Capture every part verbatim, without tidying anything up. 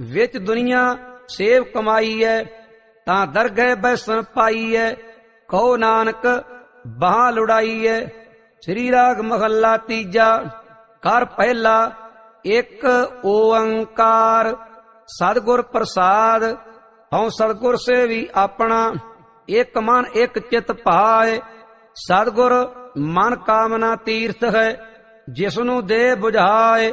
विच दुनिया सेव कमाईऐ, तां दरगह बैसन पाईऐ। कहो नानक बाह लुड़ाईऐ। श्री राग महला तीजा। कर पहला एक ओंकार। सतगुर प्रसाद हऊँ सतगुर से भी अपना, एक मन एक चित भाए। सतगुर मन कामना तीर्थ है, जिसनू दे बुझाए।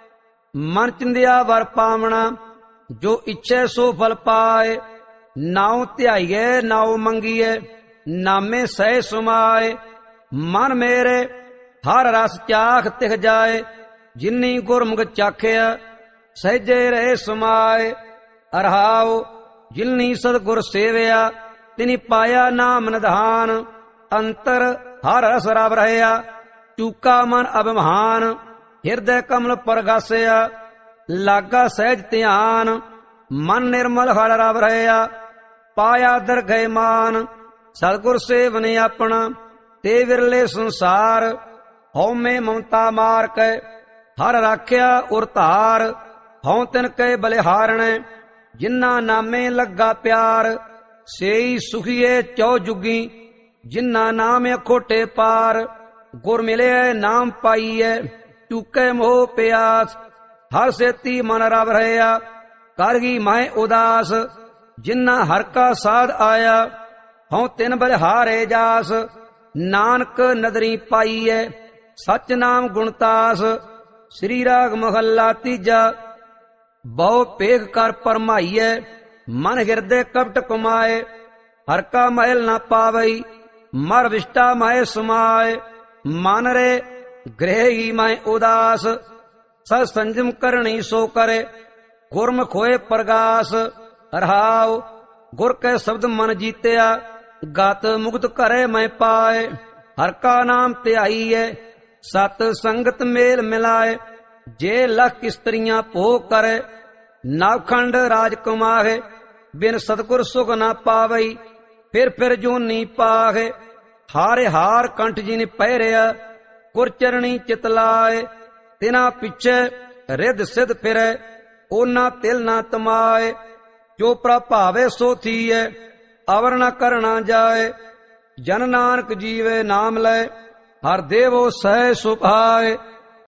मन चिंदिया वर पावना, जो इच्छे सो फल पाए। नाउ ध्याइए नाउ मंगीए, नामे सह सुमाए। मन मेरे हर रस चाख तिख जाए, जिन्नी गुरमुख चाखिया सहजे रहे समाए। अरहाओ जिन्नी सतगुर सेविया, तिनी पाया नाम निधान। अंतर हर रस रव रहया, चूका मन अभिमान। हिरदय कमल परगासिया, लागा सहज ध्यान। मन निर्मल हर रव रहया, पाया दरगह मान। सतगुर सेवन अपना, ते विरले संसार। हौमे ममता मार कै, हर राख्या उर धार। हौं तिन कै बलिहारणे, जिन्ना नामे लगा प्यार। सेई सुखिए चौ जुगी, जिन्ना नाम अखोटे पार। गुर मिले नाम पाईए, चूके मोह प्यास। हर सेती मन रव रहया, करगी माए उदास। जिन्ना हर का साध आया, हूँ तिन बलिहारे जास। नानक नदरी पाईए, सच नाम गुणतास। श्री राग महला तीजा। बहु पेख कर परमाईए, मन हिरदे कपट कुमाए। हर का महल न पावई, मर विष्टा माए समाए। मन रे गृह ही माए उदास, सत संजम करनी सो करे। गुरमुख होए प्रगास। रहाओ गुर के शब्द मन जीत्या, गत मुक्त करे मैं पाए। हर का नाम ध्याईए, सत संगत मेल मिलाए। जे लख स्त्रियां भोग करे, नवखंड राज कमाहे। बिन सतगुर सुख न पावई, फिर फिर जोनी पाहे। हारे हार कंठ जिन पहिरिया, गुरचरणी चित लाए। तिना पिछे रिद सिद्ध फिरे, ओना तिल न तमाए। जो प्रभावे सो थीए, अवर न करना जाए। जन नानक जीवे नाम लय, हर देवो सह सुभाए।